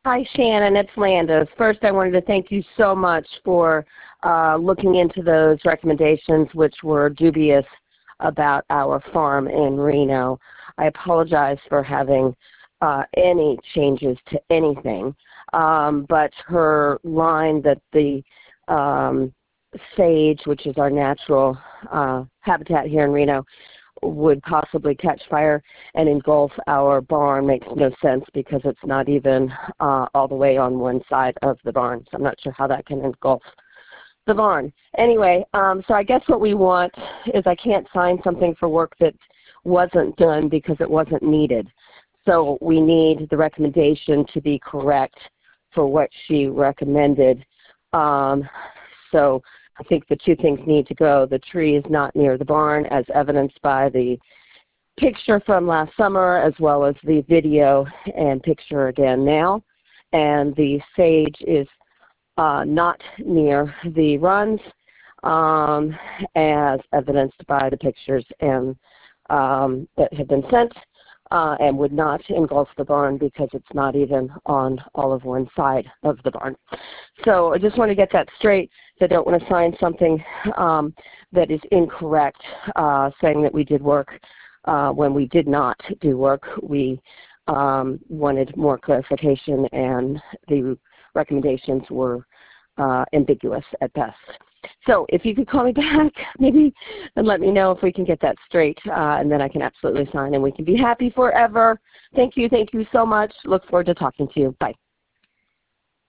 Hi, Shannon. It's Landis. First, I wanted to thank you so much for looking into those recommendations, which were dubious about our farm in Reno. I apologize for having any changes to anything, but her line that the sage, which is our natural habitat here in Reno, would possibly catch fire and engulf our barn makes no sense because it's not even all the way on one side of the barn. So I'm not sure how that can engulf the barn. Anyway, so I guess what we want is I can't sign something for work that wasn't done because it wasn't needed. So we need the recommendation to be correct for what she recommended. So I think the two things need to go. The tree is not near the barn, as evidenced by the picture from last summer, as well as the video and picture again now. And the sage is not near the runs, as evidenced by the pictures and that have been sent, and would not engulf the barn because it's not even on all of one side of the barn. So I just want to get that straight. So I don't want to sign something that is incorrect, saying that we did work when we did not do work. We wanted more clarification, and the recommendations were ambiguous at best. So if you could call me back maybe and let me know if we can get that straight, and then I can absolutely sign and we can be happy forever. Thank you so much. Look forward to talking to you. Bye.